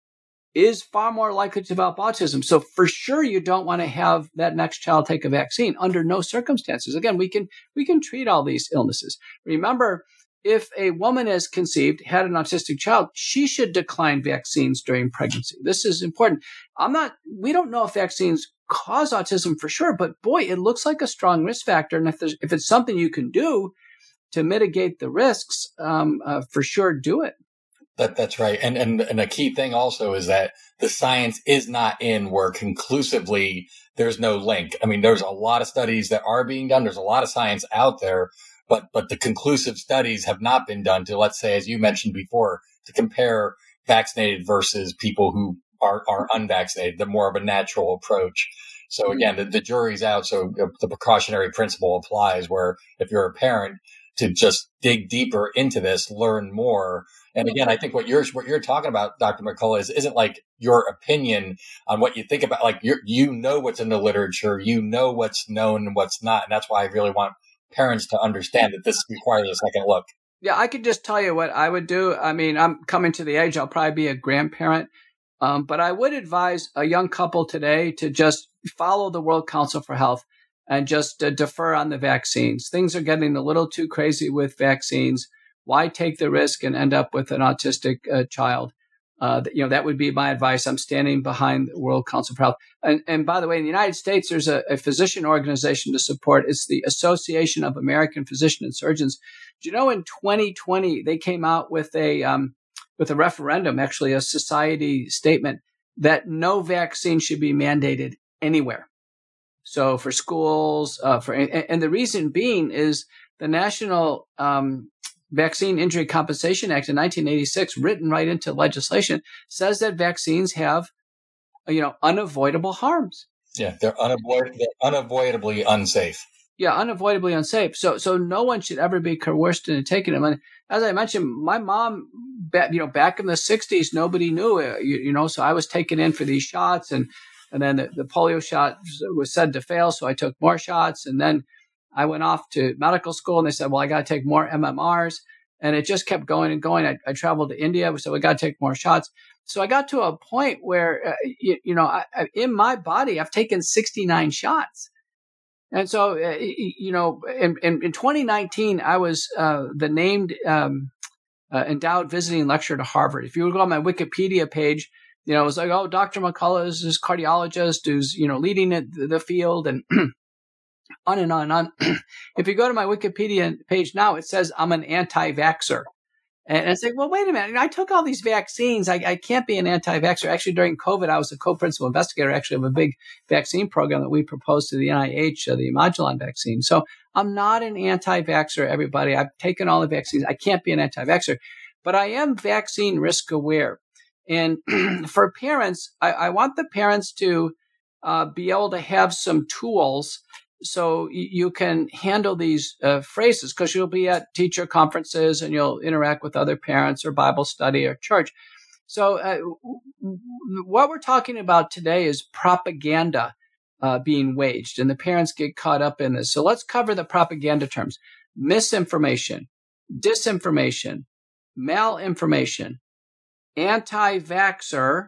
is far more likely to develop autism. So for sure, you don't want to have that next child take a vaccine under no circumstances. Again, we can, we can treat all these illnesses. Remember, if a woman is conceived, had an autistic child, she should decline vaccines during pregnancy. This is important. I'm not, we don't know if vaccines cause autism for sure, but boy, it looks like a strong risk factor. And if there's, if it's something you can do to mitigate the risks, um, uh, for sure, do it. That that's right. And, and, and a key thing also is that the science is not in where conclusively there's no link. I mean, there's a lot of studies that are being done. There's a lot of science out there. But but the conclusive studies have not been done to, let's say, as you mentioned before, to compare vaccinated versus people who are, are unvaccinated, the more of a natural approach. So again, the, the jury's out. So the precautionary principle applies where if you're a parent, to just dig deeper into this, learn more. And again, I think what you're what you're talking about, Doctor McCullough, is isn't like your opinion on what you think about. Like you you know what's in the literature, you know what's known and what's not, and that's why I really want parents to understand that this requires a second look. Yeah, I could just tell you what I would do. I mean, I'm coming to the age, I'll probably be a grandparent. Um, but I would advise a young couple today to just follow the World Council for Health and just uh, defer on the vaccines. Things are getting a little too crazy with vaccines. Why take the risk and end up with an autistic uh, child? Uh, you know, that would be my advice. I'm standing behind the World Council for Health. And, and by the way, in the United States, there's a, a physician organization to support. It's the Association of American Physician and Surgeons. Do you know in twenty twenty, they came out with a um, with a referendum, actually a society statement, that no vaccine should be mandated anywhere. So for schools, uh, for and, and the reason being is the National um, Vaccine Injury Compensation Act in nineteen eighty-six, written right into legislation, says that vaccines have, you know, unavoidable harms. Yeah, they're, unavoid- they're unavoidably unsafe. Yeah, unavoidably unsafe. So, so no one should ever be coerced into taking them. And as I mentioned, my mom, you know, back in the sixties, nobody knew, you, you know, so I was taken in for these shots, and and then the, the polio shot was said to fail, so I took more shots, and then I went off to medical school, and they said, well, I got to take more M M Rs. And it just kept going and going. I, I traveled to India, so I got to take more shots. So I got to a point where, uh, you, you know, I, I, in my body, I've taken sixty-nine shots. And so, uh, you know, in, in, in twenty nineteen, I was uh, the named um, uh, endowed visiting lecturer to Harvard. If you would go on my Wikipedia page, you know, it was like, oh, Doctor McCullough is this cardiologist who's, you know, leading it, the field, and on and on and on. If you go to my Wikipedia page now, it says I'm an anti-vaxxer. And it's like, well, wait a minute. I took all these vaccines. I, I can't be an anti-vaxxer. Actually, during COVID, I was a co-principal investigator actually of a big vaccine program that we proposed to the N I H, uh, the Modulon vaccine. So I'm not an anti-vaxxer, everybody. I've taken all the vaccines. I can't be an anti-vaxxer. But I am vaccine risk aware. And for parents, I, I want the parents to uh, be able to have some tools so you can handle these uh, phrases, because you'll be at teacher conferences and you'll interact with other parents or Bible study or church. So uh, what we're talking about today is propaganda uh, being waged, and the parents get caught up in this. So let's cover the propaganda terms: misinformation, disinformation, malinformation, anti-vaxxer,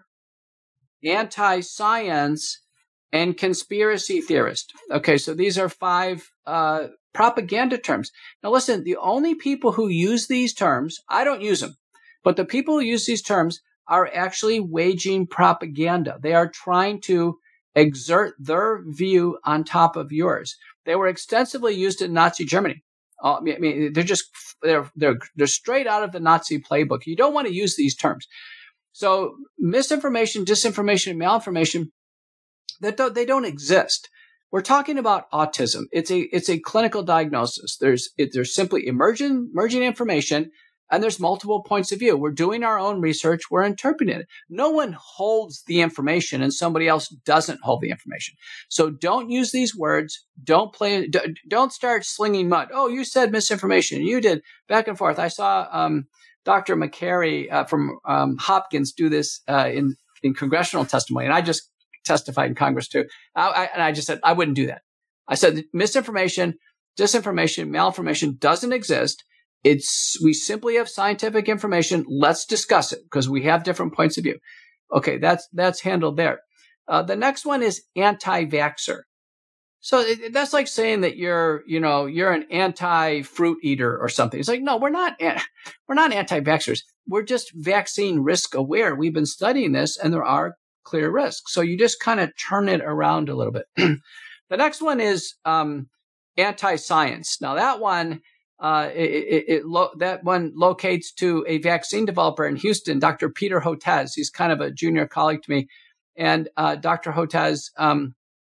anti-science, and conspiracy theorist. Okay, so these are five uh, propaganda terms. Now listen, the only people who use these terms, I don't use them, but the people who use these terms are actually waging propaganda. They are trying to exert their view on top of yours. They were extensively used in Nazi Germany. Uh, I mean, they're just, they're, they're, they're straight out of the Nazi playbook. You don't want to use these terms. So misinformation, disinformation, and malinformation, that don't, they don't exist. We're talking about autism. It's a it's a clinical diagnosis. There's it, there's simply emerging emerging information, and there's multiple points of view. We're doing our own research. We're interpreting it. No one holds the information, and somebody else doesn't hold the information. So don't use these words. Don't play. Don't start slinging mud. Oh, you said misinformation. You did, back and forth. I saw um, Doctor McCary uh, from um, Hopkins do this uh, in in congressional testimony, and I just testified in Congress too. I, I, and I just said, I wouldn't do that. I said, misinformation, disinformation, malinformation doesn't exist. It's, we simply have scientific information. Let's discuss it because we have different points of view. Okay. That's, that's handled there. Uh, the next one is anti-vaxxer. So it, that's like saying that you're, you know, you're an anti-fruit eater or something. It's like, no, we're not, we're not anti-vaxxers. We're just vaccine risk aware. We've been studying this, and there are clear risks. So you just kind of turn it around a little bit. The next one is um, anti-science. Now that one, uh, it, it, it lo- that one locates to a vaccine developer in Houston, Doctor Peter Hotez. He's kind of a junior colleague to me, and uh, Doctor Hotez, um,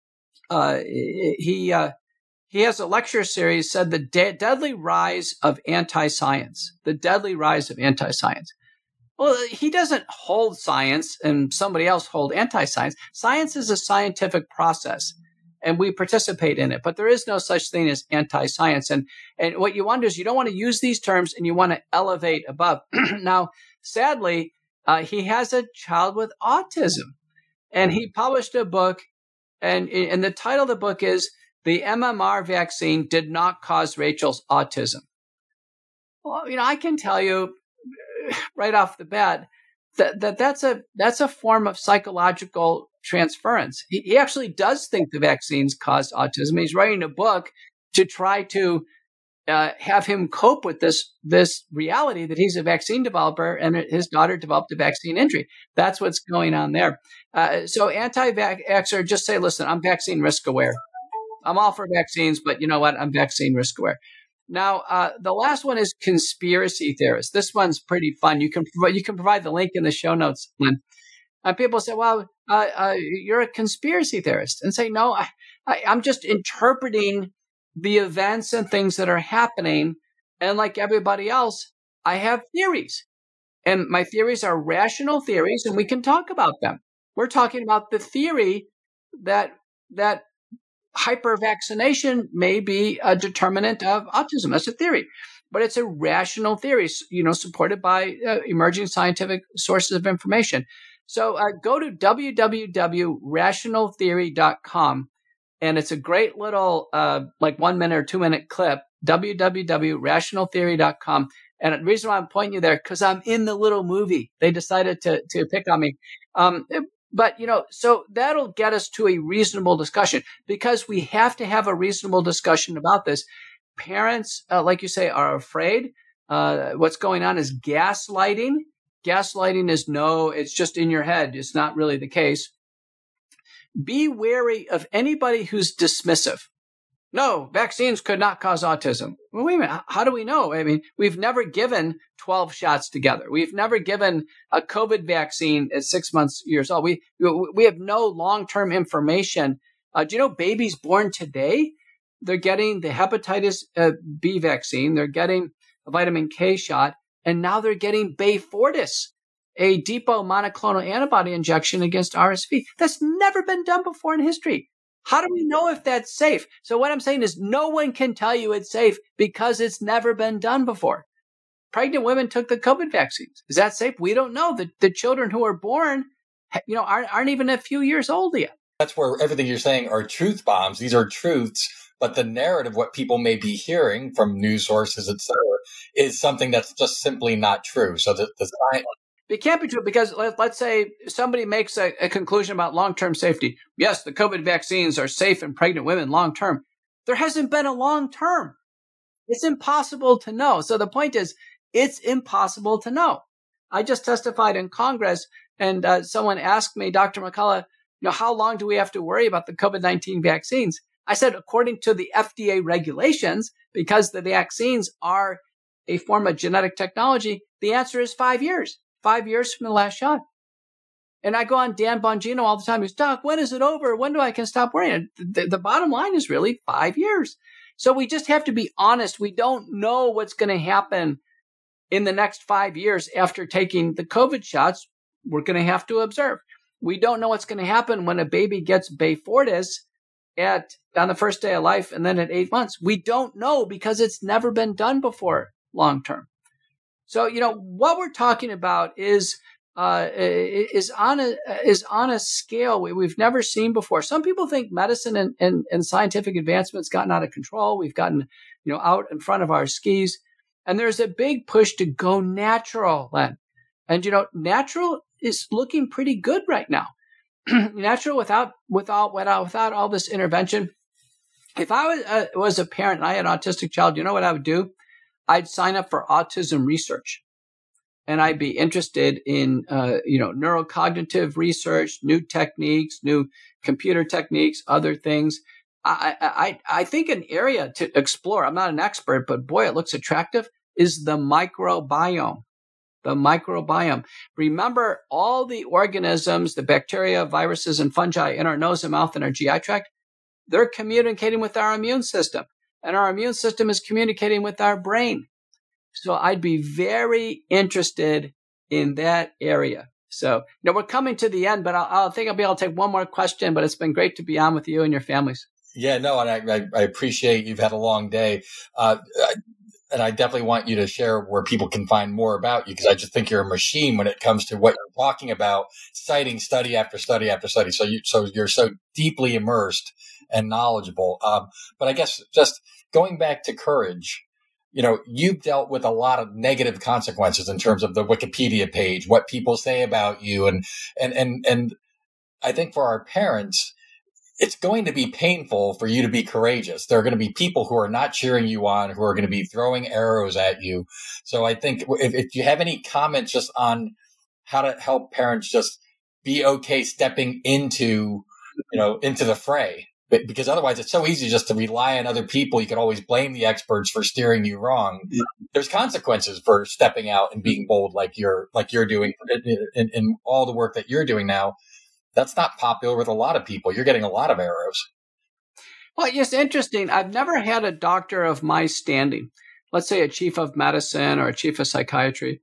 uh, he uh, he has a lecture series said the de- deadly rise of anti-science. The deadly rise of anti-science. Well, he doesn't hold science and somebody else hold anti-science. Science is a scientific process, and we participate in it. But there is no such thing as anti-science. And, and what you want to do is you don't want to use these terms, and you want to elevate above. Now, sadly, uh, he has a child with autism, and he published a book, and, and the title of the book is The M M R Vaccine Did Not Cause Rachel's Autism. Well, you know, I can tell you right off the bat that, that that's a that's a form of psychological transference. He, he actually does think the vaccines caused autism. He's writing a book to try to uh, have him cope with this this reality that he's a vaccine developer and his daughter developed a vaccine injury. That's what's going on there. Uh, so anti-vaxxer, just say, listen, I'm vaccine risk aware. I'm all for vaccines, but you know what? I'm vaccine risk aware. Now, uh, the last one is conspiracy theorists. This one's pretty fun. You can provide, you can provide the link in the show notes, Lynn. And people say, well, uh, uh, you're a conspiracy theorist. And say, no, I, I, I'm just interpreting the events and things that are happening. And like everybody else, I have theories. And my theories are rational theories, and we can talk about them. We're talking about the theory that that hypervaccination may be a determinant of autism. That's a theory, but it's a rational theory, you know, supported by uh, emerging scientific sources of information. So uh, go to w w w dot rational theory dot com, and it's a great little uh, like one minute or two minute clip, w w w dot rational theory dot com. And the reason why I'm pointing you there, because I'm in the little movie. They decided to to pick on me. Um, But, you know, so that'll get us to a reasonable discussion, because we have to have a reasonable discussion about this. Parents, uh, like you say, are afraid. Uh, what's going on is gaslighting. Gaslighting is no, it's just in your head. It's not really the case. Be wary of anybody who's dismissive. No, vaccines could not cause autism. Well, wait a minute. How do we know? I mean, we've never given twelve shots together. We've never given a COVID vaccine at six months, years old. We we have no long-term information. Uh, do you know babies born today, they're getting the hepatitis uh, B vaccine. They're getting a vitamin K shot. And now they're getting Beyfortus, a depot monoclonal antibody injection against R S V. That's never been done before in history. How do we know if that's safe? So what I'm saying is no one can tell you it's safe because it's never been done before. Pregnant women took the COVID vaccines. Is that safe? We don't know. The, the children who are born, you know, aren't, aren't even a few years old yet. That's where everything you're saying are truth bombs. These are truths, but the narrative, what people may be hearing from news sources, et cetera, is something that's just simply not true. So the, the science... It can't be true because let, let's say somebody makes a, a conclusion about long-term safety. Yes, the COVID vaccines are safe in pregnant women long-term. There hasn't been a long-term. It's impossible to know. So the point is, it's impossible to know. I just testified in Congress, and uh, someone asked me, Doctor McCullough, you know, how long do we have to worry about the COVID nineteen vaccines? I said, according to the F D A regulations, because the vaccines are a form of genetic technology, the answer is five years. Five years from the last shot. And I go on Dan Bongino all the time. He's, Doc, when is it over? When do I can stop worrying? The, the bottom line is really five years. So we just have to be honest. We don't know what's going to happen in the next five years after taking the COVID shots. We're going to have to observe. We don't know what's going to happen when a baby gets Beyfortus at on the first day of life and then at eight months. We don't know because it's never been done before long term. So, you know, what we're talking about is uh, is on a is on a scale we, we've never seen before. Some people think medicine and, and, and scientific advancements gotten out of control. We've gotten, you know, out in front of our skis. And there's a big push to go natural, Len. And, you know, natural is looking pretty good right now. Natural without without without without all this intervention. If I was, uh, was a parent and I had an autistic child, you know what I would do? I'd sign up for autism research, and I'd be interested in, uh, you know, neurocognitive research, new techniques, new computer techniques, other things. I, I, I think an area to explore, I'm not an expert, but boy, it looks attractive, is the microbiome. The microbiome. Remember all the organisms, the bacteria, viruses, and fungi in our nose and mouth and our G I tract, they're communicating with our immune system. And our immune system is communicating with our brain. So I'd be very interested in that area. So, you know, we're coming to the end, but I'll, I think I'll be able to take one more question, but it's been great to be on with you and your families. Yeah, no, and I, I, I appreciate you've had a long day. Uh, and I definitely want you to share where people can find more about you, because I just think you're a machine when it comes to what you're talking about, citing study after study after study. So you, so you're so deeply immersed and knowledgeable. Um, but I guess just going back to courage, you know, you've dealt with a lot of negative consequences in terms of the Wikipedia page, what people say about you. And, and, and, and I think for our parents, it's going to be painful for you to be courageous. There are going to be people who are not cheering you on, who are going to be throwing arrows at you. So I think if, if you have any comments just on how to help parents just be okay stepping into, you know, into the fray, but because otherwise it's so easy just to rely on other people. You can always blame the experts for steering you wrong. Yeah. There's consequences for stepping out and being bold, like you're, like you're doing in, in, in all the work that you're doing now. That's not popular with a lot of people. You're getting a lot of arrows. Well, it's interesting. I've never had a doctor of my standing, let's say a chief of medicine or a chief of psychiatry,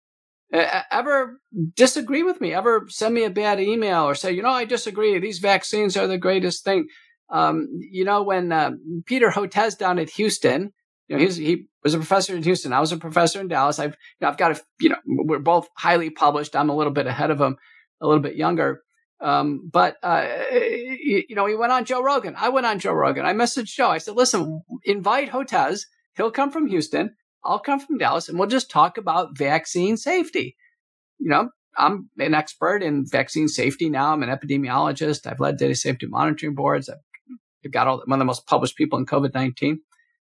ever disagree with me, ever send me a bad email or say, you know, I disagree. These vaccines are the greatest thing. Um, you know, when uh, Peter Hotez down at Houston, you know, he's, he was a professor in Houston. I was a professor in Dallas. I've, you know, I've got a, you know, we're both highly published. I'm a little bit ahead of him, a little bit younger. Um, but, uh, you, you know, he went on Joe Rogan. I went on Joe Rogan. I messaged Joe. I said, listen, invite Hotez. He'll come from Houston. I'll come from Dallas, and we'll just talk about vaccine safety. You know, I'm an expert in vaccine safety now. I'm an epidemiologist. I've led data safety monitoring boards. I've got all, one of the most published people in COVID nineteen.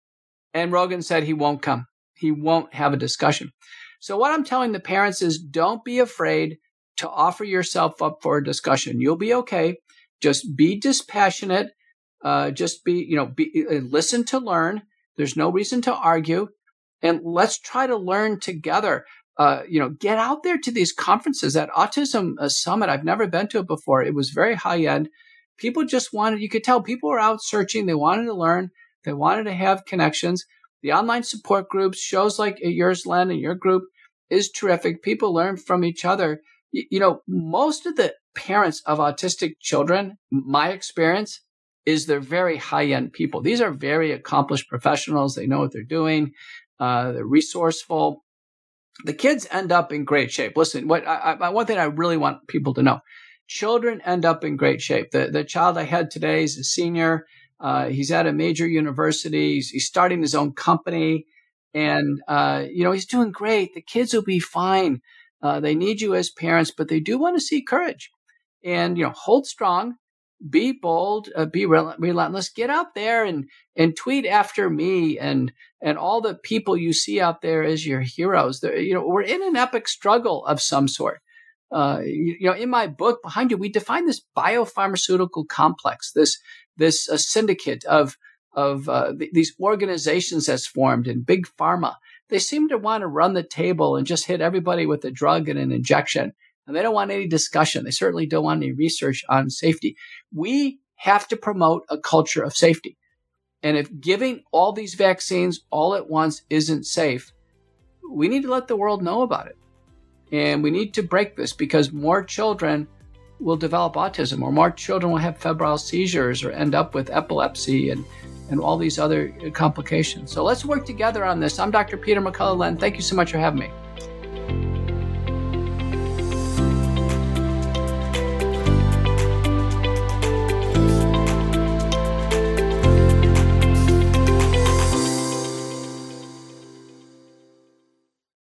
And Rogan said he won't come. He won't have a discussion. So what I'm telling the parents is don't be afraid to offer yourself up for a discussion. You'll be okay. Just be dispassionate. Uh, just be, you know, be, uh, listen to learn. There's no reason to argue. And let's try to learn together. Uh, you know, get out there to these conferences. That Autism uh, Summit, I've never been to it before. It was very high end. People just wanted, you could tell people were out searching. They wanted to learn. They wanted to have connections. The online support groups, shows like yours, Len, and your group is terrific. People learn from each other. You, you know, most of the parents of autistic children, my experience, is they're very high-end people. These are very accomplished professionals. They know what they're doing. Uh, they're resourceful. The kids end up in great shape. Listen, what I, I, one thing I really want people to know, children end up in great shape. The, the child I had today is a senior. Uh, he's at a major university. He's, he's starting his own company. And, uh, you know, he's doing great. The kids will be fine. Uh, they need you as parents, but they do want to see courage. And, you know, hold strong, be bold, uh, be rel- relentless, get out there and, and tweet after me and, and all the people you see out there as your heroes. They're, you know, we're in an epic struggle of some sort. Uh, you, you know, in my book behind you, we define this biopharmaceutical complex, this, this uh, syndicate of, of uh, th- these organizations that's formed in big pharma. They seem to want to run the table and just hit everybody with a drug and an injection. And they don't want any discussion. They certainly don't want any research on safety. We have to promote a culture of safety. And if giving all these vaccines all at once isn't safe, we need to let the world know about it. And we need to break this because more children will develop autism, or more children will have febrile seizures or end up with epilepsy and, and all these other complications. So let's work together on this. I'm Doctor Peter McCullough. Len, thank you so much for having me.